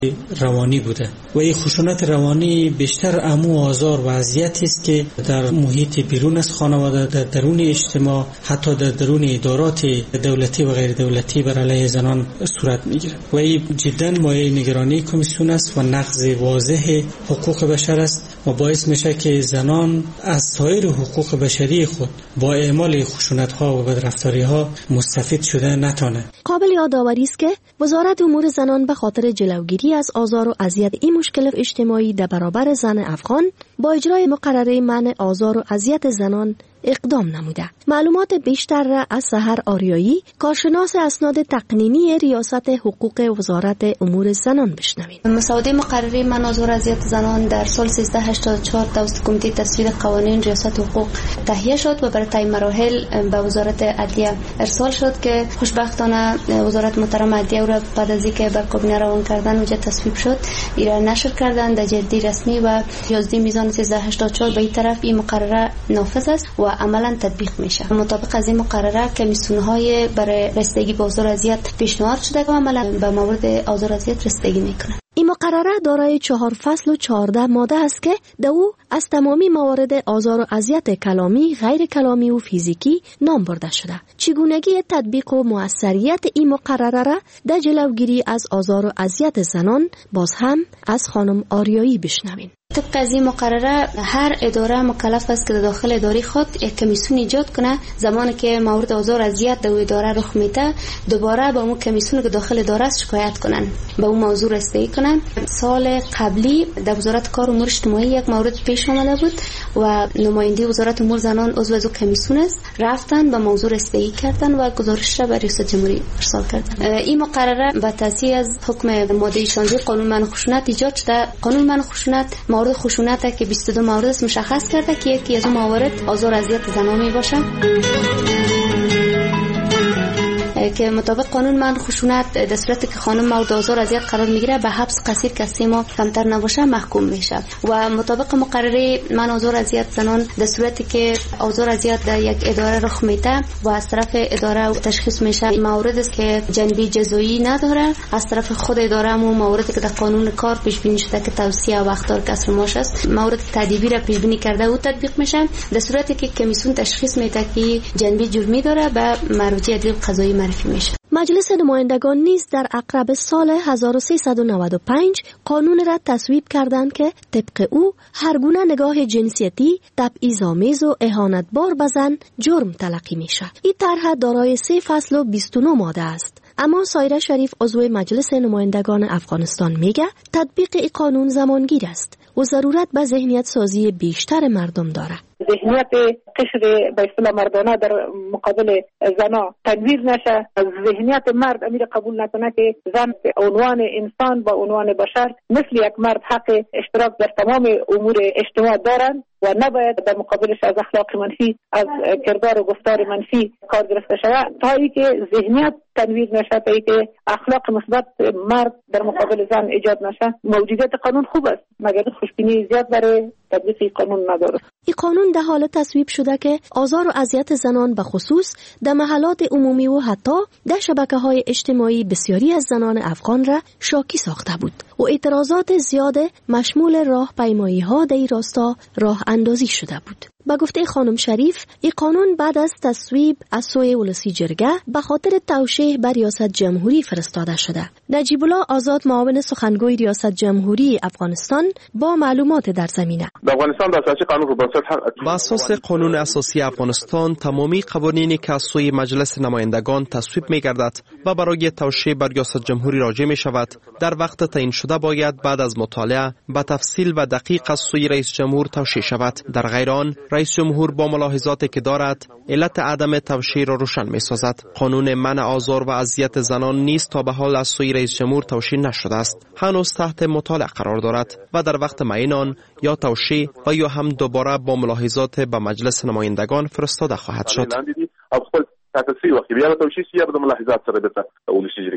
روانی بوده و این خشونت روانی بیشتر امو آزار و اذیتی است که در محیط بیرون از خانواده، در درون اجتماع، حتی در درون ادارات دولتی و غیر دولتی بر علیه زنان صورت میگیره و این جدا مایه نگرانی کمیسیون است و نقض واضح حقوق بشر است و باعث میشه که زنان از سایر حقوق بشری خود با اعمال خشونت‌ها و بدرفتاری‌ها مستفید شده نتونه. قابل یادآوری است که وزارت امور زنان به خاطر جلوگیری از آزار و اذیت این مشکل اجتماعی در برابر زن افغان با اجرای مقرره منع آزار و اذیت زنان اقدام نموده. معلومات بیشتر را از سحر آریایی، کارشناس اسناد تقنینی ریاست حقوق وزارت امور زنان بشنوید. مسوده مقرره منع آزار و اذیت زنان در سال 1384 توسط کمیته تصویب قوانین ریاست حقوق تهیه شد و برای طی مراحل به وزارت عدلیه ارسال شد که خوشبختانه وزارت محترم عدلیه را بعد از اینکه بر کابینه روان کردن اونجا تصویب شد، این را نشر کردند در جلد رسمی و 11 میزان 1384 به این طرف این مقرره نافذ است و عملا تطبیق میشه. مطابق از این مقرره کمیسیون‌های برای رسیدگی به آزار و اذیت پیشنهاد شده که عملا به مورد آزار و اذیت رسیدگی میکنه. این مقرره دارای 4 فصل و 14 ماده است که در او از تمامی موارد آزار و اذیت کلامی، غیر کلامی و فیزیکی نام برده شده. چگونگی تطبیق و موثریت این مقرره را در جلوگیری از آزار و اذیت زنان باز هم از خانم آریایی بشنوین. طبق از این مقرره هر اداره مکلف است که داخل اداره خود یک کمیسیون ایجاد کنه. زمانی که مورد آزار و اذیت در اداره رخ میده دوباره با اون کمیسیون که داخل اداره است شکایت کنن، به اون موضوع رسیدگی کنن. سال قبلی در وزارت کار و امور اجتماعی یک مورد پیش آمده بود و نماینده وزارت امور زنان عضو از کمیسیون است، رفتن به موضوع رسیدگی کردن و گزارش را به ریاست جمهوری ارسال کردن. این مقرره به تأثیر از حکم ماده 16 قانون منع خشونت ایجاد شده. قانون منع خشونت مورد خشونت که 22 مورد است مشخص کرده که یکی از اون موارد آزار و اذیت زنان می باشه که مطابق قانون منع خشونت در صورتی که خانم مورد آزار و اذیت قرار میگیره به حبس قصیر که 3 ماه کمتر نباشه محکوم میشه و مطابق مقرره منع آزار و اذیت زنان در صورتی که آزار و اذیت در یک اداره رخ میده و از طرف اداره تشخیص میشه این مورد است که جنبه جزایی نداره، از طرف خود اداره هم موردی که در قانون کار پیش بینی شده که توصیه و اخطار کسر معاش است، مورد تادیبی را پیش بینی کرده و تطبیق میشه. در صورتی که کمیسیون تشخیص میده که جنبه جرمی داره به مرجع عدلی قضایی معرفی میشه. مجلس نمایندگان نیز در عقرب سال 1395 قانون را تصویب کردند که طبق او هر گونه نگاه جنسیتی، تبعیض‌آمیز و اهانتبار به زن جرم تلقی میشه. این طرح دارای 3 فصل و 29 ماده است. اما سایره شریف عضو مجلس نمایندگان افغانستان میگه تطبیق این قانون زمانگیر است و ضرورت به ذهنیت سازی بیشتر مردم داره. ذهنیت قشر به اصطلاح مردانه در مقابل زنا تنویر نشه، از ذهنیت مرد امیر قبول نکنه که زن به عنوان انسان با عنوان بشر مثل یک مرد حق اشتراک در تمام امور اجتماع دارند و نباید در مقابلش از اخلاق منفی، از کردار و گفتار منفی کار گرفته شود تا اینکه ذهنیت تنویر نشه، تا اینکه اخلاق مثبت مرد در مقابل زن ایجاد نشه. موجودیت قانون خوب است مگر خوشبینی زیاد برای تطبیق قانون نداره. این قانون در حال تصویب شده که آزار و اذیت زنان به خصوص در محلات عمومی و حتی در شبکه‌های اجتماعی بسیاری از زنان افغان را شاکی ساخته بود و اعتراضات زیاد مشمول راهپیمایی‌ها در این راستا راه اندازی شده بود. با گفته خانم شریف، این قانون بعد از تصویب از سوی ولسی جرگه به خاطر توشیح بر ریاست جمهوری فرستاده شده. نجیب الله آزاد معاون سخنگوی ریاست جمهوری افغانستان با معلومات در زمینه. افغانستان بر اساس قانون اساسی افغانستان تمامی قوانینی که از سوی مجلس نمایندگان تصویب می‌گردد و برای توشیح بر ریاست جمهوری راجع می‌شود در وقت تعیین شده باید بعد از مطالعه به تفصیل و دقیق از سوی رئیس جمهور توشیح شود. در غیر آن رئیس جمهور با ملاحظاتی که دارد علت عدم توشیح را روشن می‌سازد. قانون منع آزار و اذیت زنان نیز تا به حال از سوی رئیس جمهور توشیح نشده است، هنوز تحت مطالعه قرار دارد و در وقت معین آن یا توشیح و یا هم دوباره با ملاحظات به مجلس نمایندگان فرستاده خواهد شد.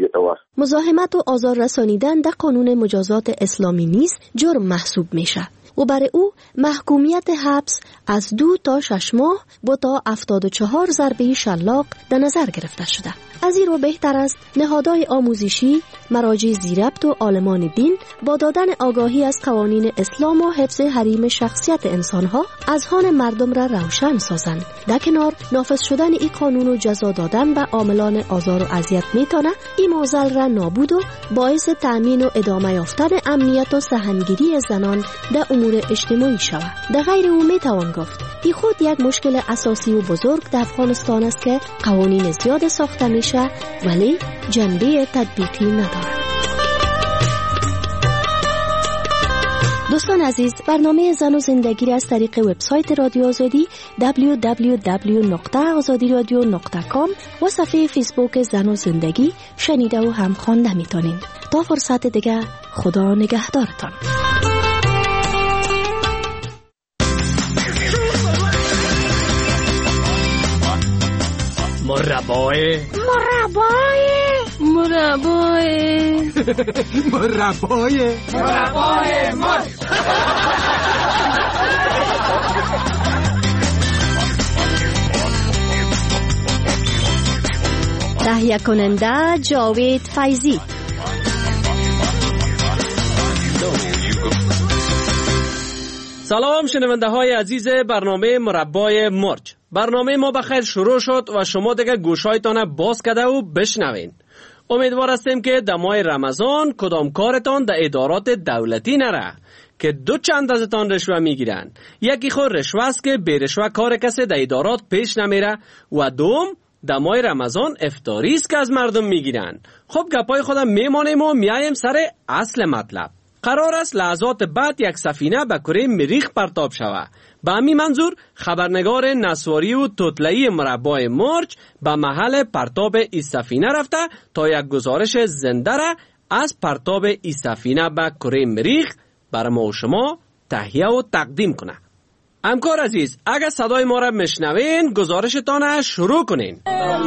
مزاحمت و آزار رسانیدن در قانون مجازات اسلامی نیز جرم محسوب میشه و برای او محکومیت حبس از 2 تا 6 ماه و تا 74 ضربه شلاق در نظر گرفته شده. از این رو بهتر است نهادهای آموزشی، مراجع ذی‌ربط و عالمان دین با دادن آگاهی از قوانین اسلام و حفظ حریم شخصیت انسانها اذهان مردم را روشن سازند. در کنار نافذ شدن این قانون و جزا دادن به عاملان آزار و اذیت میتونه این معضل را نابود و باعث تأمین و ادامه یافتن امنیت و سهمگیری زنان در امور اجتماعی شود. در غیر او میتوان گفت این خود یک مشکل اساسی و بزرگ در افغانستان است که قوانین زیاد ساخته میشه ولی جنبه تطبیقی نداره. دوستان عزیز، برنامه زن و زندگی را از طریق وبسایت رادیو آزادی www.azadiradio.com و صفحه فیسبوک زن و زندگی شنیده و هم خوانده میتونید. تا فرصت دیگه، خدا نگهدارتان. مربای مرد. تهیه کننده جاوید فیضی. سلام شنونده های عزیز برنامه مربای مرج. برنامه ما بخیر شروع شد و شما دیگه گوشایتان باز کرده و بشنوین. امیدوار هستیم که در ماه رمضان کدام کارتان در ادارات دولتی نره که دو چند ازتان رشوه میگیرن. یکی خود رشوه است که به رشوه کار کسی در ادارات پیش نمیره و دوم در ماه رمضان افطاری است که از مردم میگیرن. خب گپای خودم میمانیم و میایم سر اصل مطلب. قرار است لحظات بعد یک سفینه به کره مریخ پرتاب شود. به همین منظور خبرنگار نسواری و توتله‌ای مربای مرج به محل پرتاب این سفینه رفته تا یک گزارش زنده را از پرتاب این سفینه به کره مریخ برای ما و شما تهیه و تقدیم کنه. همکار عزیز، اگر صدای ما را میشنوین گزارشتان شروع کنین.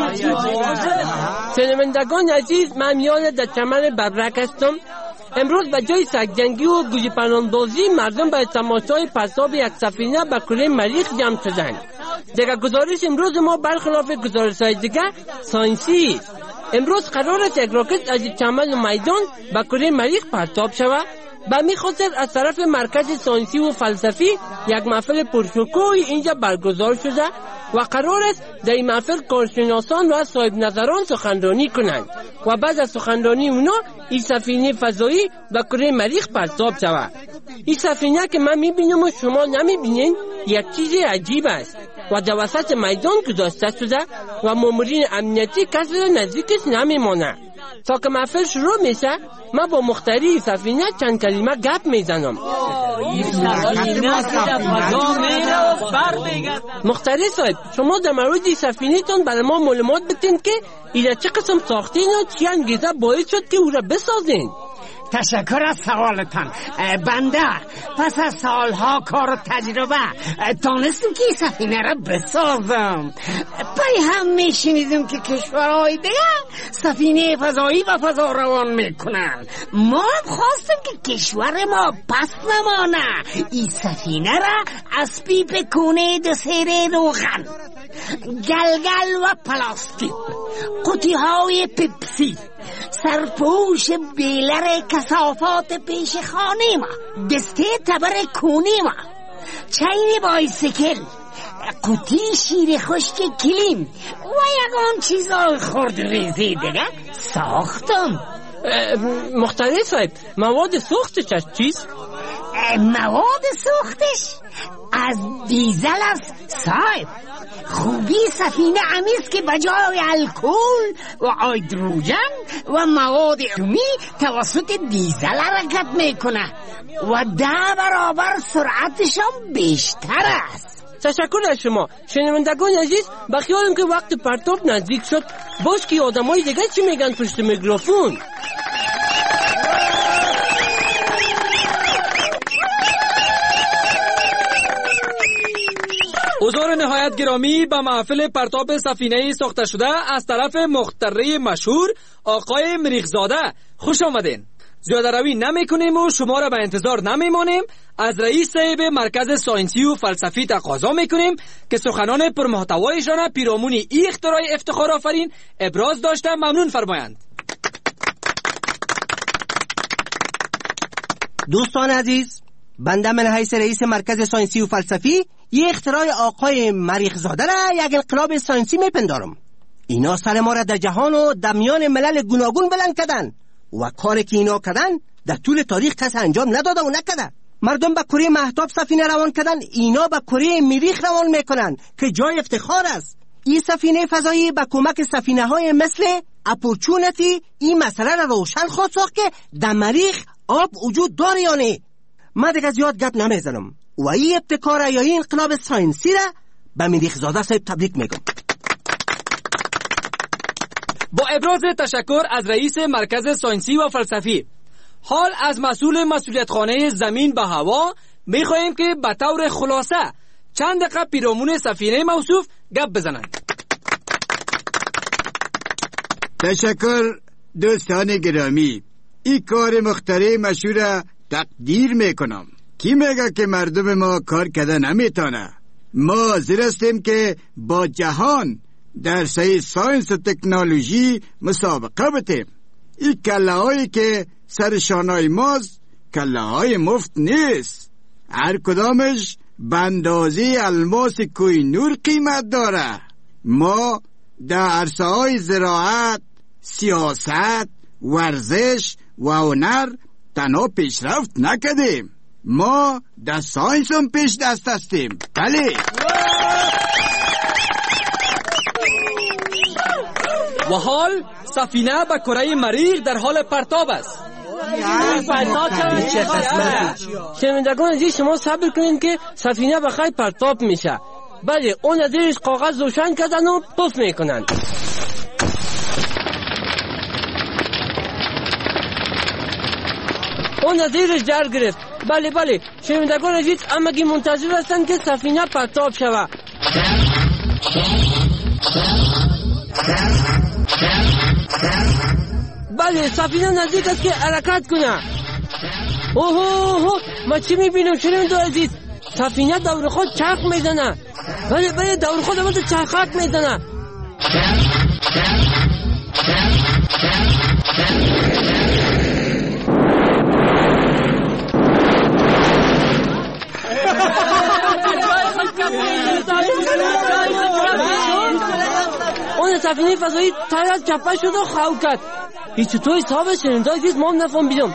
شنوندگان عزیز، من میان در چمن ببرک هستم. امروز به جای سگجنگی و گوجه پناندازی مردم به تماشای پرتاب یک سفینه به کره مریخ جمع شدند. دیگر گزارش امروز ما برخلاف گزارش‌های دیگر ساینسی. امروز قرار است یک راکت از چمن و میدان به کره مریخ پرتاب شود. به می خاطر از طرف مرکز ساینسی و فلسفی یک محفل پرشکوهی اینجا برگزار شده و قرار است در این محفل کارشناسان و صاحب نظران سخنرانی کنند و بعد از سخنرانی اونا این سفینه فضایی به کره مریخ پرتاب شود. این سفینه که من میبینم و شما نمیبینین یک چیز عجیب است و در وسط میدان گذاشته شده و مامورین امنیتی کسی را نزدیکش نمیمانه. تا که محفل شروع میشه من با مختری سفینه چند کلمه گپ میزنم. مختری صاحب، شما در مورد سفینه تان برای ما معلومات بتین که ایره چه قسم ساختین و چی انگیزه باعث شد که او را بسازین؟ تشکر از سوالتان. بنده پس از سالها کار و تجربه تانستم که سفینه را بسازم. پای هم میشنیدم که کشورهای دیگه سفینه فضایی و فضا روان میکنن. ما هم خواستم که کشور ما پس نمانه. این سفینه را از پیپ کونه دو سیر روغن، گلگل و پلاستیک، قوطی های پپسی، سرپوش بیلر کثافات پیش خانه ما، دسته تبر کونه ما، چین بایسیکل، قوطی شیر خشک کلیم و یگان چیزای خرد ریزی دیگه ساختم. مختاری صاحب، مواد سوختش از چیست؟ مواد سوختش از دیزل است صاحب. خوبی سفینه همیست که بجای الکل و هیدروژن و مواد اتمی توسط دیزل حرکت میکنه و 10 برابر سرعتشان بیشتر است. تشکر از شما. شنوندگان عزیز، بخیالم که وقت پرتاب نزدیک شد. باز که آدمای دیگه چی میگن پشت میکروفون؟ حضور نهایت گرامی به محفل پرتاب سفینه ساخته شده از طرف مخترع مشهور آقای مریخزاده خوش آمدین. زیاده روی نمی کنیم و شما را به انتظار نمی مانیم. از رئیس صاحب مرکز ساینسی و فلسفی تقاضا می کنیم که سخنان پرمحتوایشان پیرامون این اختراع افتخار آفرین ابراز داشته ممنون فرمایند. دوستان عزیز، بنده من حیث رئیس مرکز ساینسی و فلسفی یه اختراع آقای مریخ زاده را یک انقلاب ساینسی میپندارم. اینا سر ما را در جهان و در میان ملل گوناگون بلند کردن و کاری که اینا کردن در طول تاریخ کس انجام نداده و نکرده. مردم به کره مهتاب سفینه روان کردن، اینا به کره مریخ روان میکنن که جای افتخار است. این سفینه فضایی با کمک سفینه های مثل اپورچونتی این مسئله را روشن خواهد ساخت که در مریخ آب وجود داره یا نه. من دیگه زیاد گپ نمیزنم و این ابتکار یا این انقلاب ساینسی را به مریخ زاده صاحب تبریک میگم. با ابراز تشکر از رئیس مرکز ساینسی و فلسفی، حال از مسئول مسئولیتخانه زمین به هوا میخواهیم که به طور خلاصه چند دقیقه پیرامون سفینه موصوف گپ بزنند. تشکر دوستان گرامی. این کار مخترع مشهور تقدیر میکنم. کی میگه که مردم ما کار کده نمیتونه؟ ما حاضر هستیم که با جهان در ساینس و تکنولوژی مسابقه بتیم. این کله هایی که سر شانای ماست کله های مفت نیست. هر کدامش به اندازه الماس کوه نور قیمت داره. ما در عرصه های زراعت، سیاست، ورزش و هنر تنها پیشرفت نکردیم، ما در ساینس هم پیش دست هستیم. بله. و حال سفینه به کره مریخ در حال پرتاب است. شنوندگان عزیز، شما صبر کنین که سفینه بخیر پرتاب میشه. بله، اون ازش کاغذ روشن کردن و پف میکنن. اون ازش در گرفت. بله شنوندگان عزیز، امگی منتظر هستن که سفینه پرتاب شود. بله، سفینه نزدیک است که حرکت کنه. اوه ما چی میبینم شنوندگان عزیز؟ سفینه دور خود چرخ میزنه. بله دور خود همون چرخک میزنه. اون سفینه فضایی تایید چپه شد و خواهد کرد. هیچ تو حساب شنوندگان عزیز ما نفهم بیدم.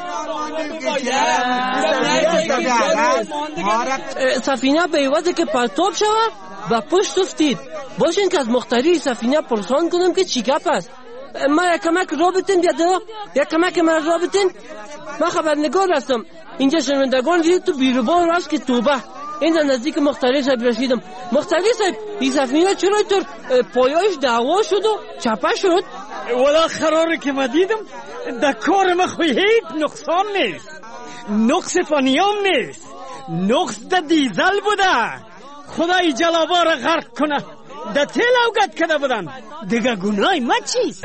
سفینه به عوض که پرتاب شود و پشت افتید. باشین که از مختاری سفینه پرسان کنم که چی گپ است. ما یک کمک رابطین بیاده، یک کمک من رابطین. من خبرنگار هستم. اینجا شنوندگان دید تو بیروبان راست که توبه. اینجا نزدیک مختاری صاحب رسیدم. مختاری صاحب، این سفینه چرا اینطور پایایش دعوا شد و چپه شد؟ ولی قراره که ما دیدم در کار ما خوی هیچ نقصان نیست. نقص فنیام نیست، نقص در دیزل بوده. خدای جلابا را غرق کنه. در تیل اوگت کده بودن. دیگه گناه ما چیست؟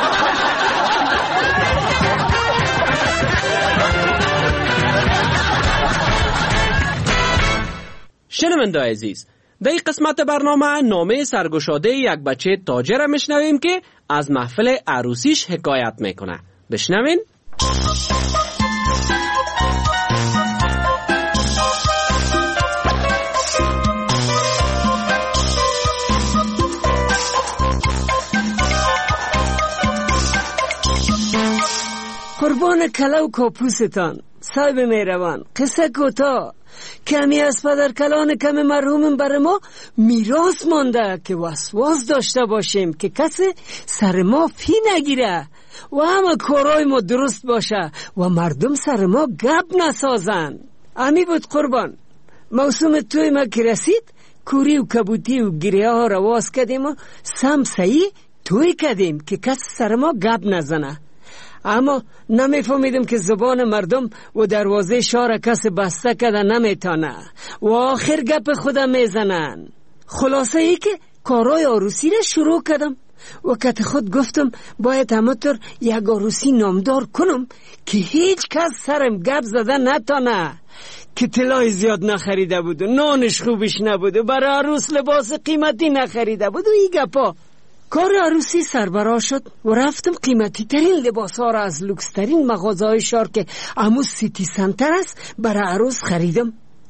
شنونده عزیز، در این قسمت برنامه نامه سرگشاده یک بچه تاجر را میشنویم که از محفل عروسیش حکایت میکنه. بشنوین. قربان کله و کاپوستان صاحب مهربان، قصه کوتاه. کمی از پدر کلان کمی مرحوم بر ما میراث مانده که وسواس داشته باشیم که کسی سر ما پی نگیره و همه کارای ما درست باشه و مردم سر ما گپ نسازن. امی بود قربان. موسم توی ما که رسید، کوری و کبوتی و گریه ها رواز کردیم و سمسایی توی کردیم که کسی سر ما گپ نزنه. اما نمیفهمیدم که زبان مردم و دروازه شهر کس بسته کده نمیتانه و آخر گپ خودم میزنن. خلاصه ای که کارای عروسی را شروع کردم. وقت خود گفتم باید همطور یک عروسی نامدار کنم که هیچ کس سرم گپ زده نتانه، که طلای زیاد نخریده بود و نانش خوبش نبود و برای عروس لباس قیمتی نخریده بود و ای گپا. کار عروسی سربرا شد و رفتم قیمتی ترین لباس ها را از لوکس ترین مغازه شهر که اموز سیتی سنتر است برای عروس خریدم.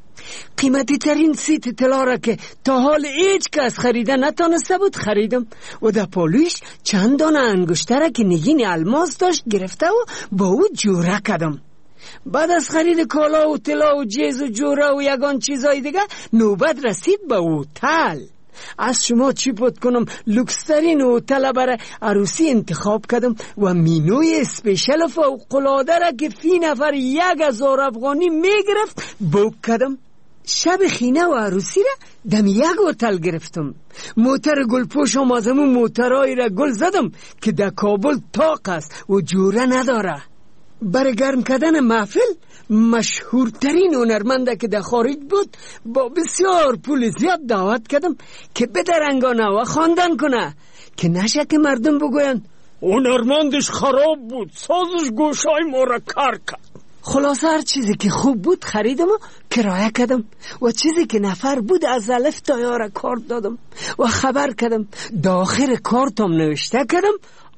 قیمتی ترین سیت طلا را که تا حال هیچ کس خریده نتانسته بود خریدم و در پالویش چند دانه انگشتره که نگین الماس داشت گرفته و با او جوره کردم. بعد از خرید کالا و طلا و جیز و جوره و یگان چیزای دیگه نوبت رسید به هتل. از شما چی پد کنم لوکسترین هتل برای عروسی انتخاب کردم و مینوی اسپیشل فوق‌العاده را که فی نفر 1000 افغانی میگرفت بوک کردم. شب خینه و عروسی را دم یک هتل گرفتم. موتر گلپوش آمازمون موترهایی را گل زدم که در کابل طاق است و جوره نداره. برای گرم کردن محفل مشهورترین هنرمنده که در خارج بود با بسیار پول زیاد دعوت کردم که بدرنگانه و خواندن کنه، که نشه که مردم بگوین هنرمندش خراب بود، سازش گوشای ما را کار کرد. خلاصه هر چیزی که خوب بود خریدم و کرایه کردم و چیزی که نفر بود از الف تا یا را کارت دادم و خبر کردم. داخل کارتم نوشته کردم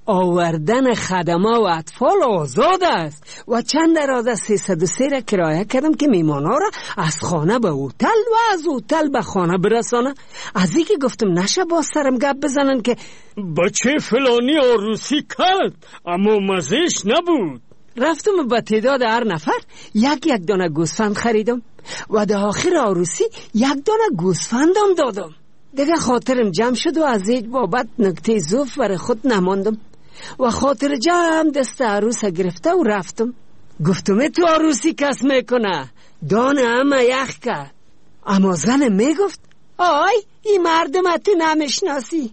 آوردن خدمه و اطفال آزاد است و چند درازه 303 را کرایه کردم که میمانا را از خانه به هتل و از هتل به خانه برسانه. از اینکه گفتم نشه با سرم گپ بزنن که بچه فلانی عروسی کرد اما مزهش نبود. رفتم به تعداد هر نفر یک دانه گوسفند خریدم و در آخر عروسی یک دانه گوسفندم دادم. دیگه خاطرم جمع شد و از هیچ بابت نکته ضعف برای خود نماندم و خاطر جمع دست عروس گرفته و رفتم. گفتم تو عروسی کس میکنه؟ دانه همه یخ کرد. اما زن میگفت آی این مردم تو نمیشناسی،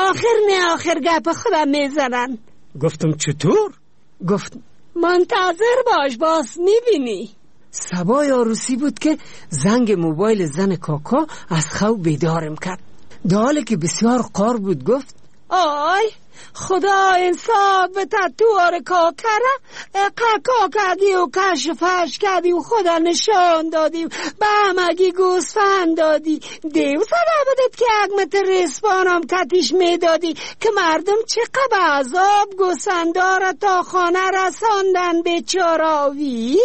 آخر گپ خودم میزنن. گفتم چطور؟ گفت منتظر باش باز میبینی. صبای عروسی بود که زنگ موبایل زن کاکا از خواب بیدارم کرد. در حالی که بسیار قار بود گفت آی خدا انصاف به تطوار کاکره قاکا کردی و کشفش کردی و خدا نشان دادی و به همگی گوسفند دادی. دیو زده بودت که یک متر ریسپانم کتیش میدادی که مردم چقدر عذاب گوسفندارا تا خانه رساندن بیچاراوی.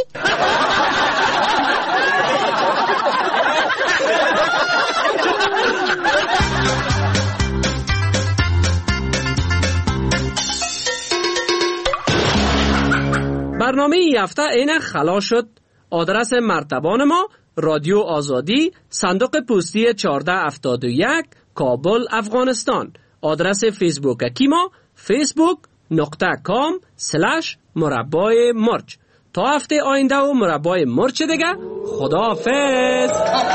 برنامه این هفته اینه خلاص شد. آدرس مرتبان ما رادیو آزادی، صندوق پستی 1471 کابل افغانستان. آدرس فیسبوک کی ما facebook.com/مربای مرچ. تا هفته آینده و مربای مرچ دیگه. خداحافظ.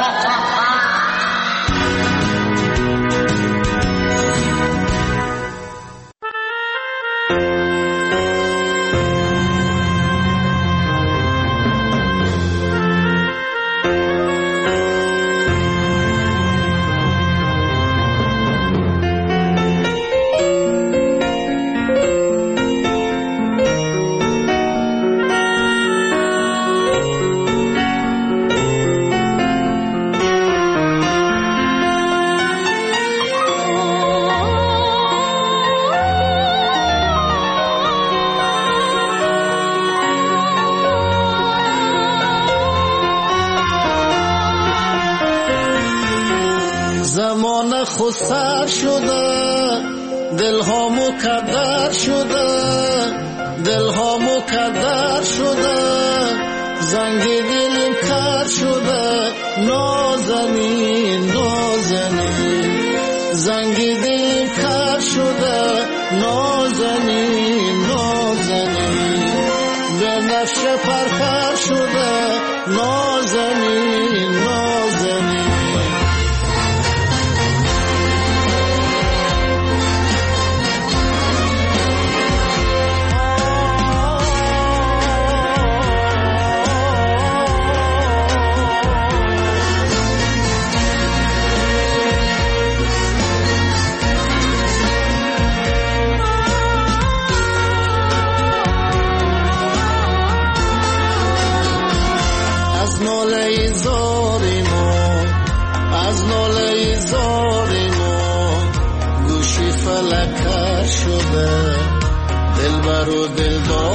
خسر شده دلها مکدر شده، دلها مکدر شده، زنگ دلم کر شده، نازنین نازنین، زنگ دلم کر شده، نازنین نازنین، به نفش پرکر شده، نازنین نازنین. شده دلبر و دلدار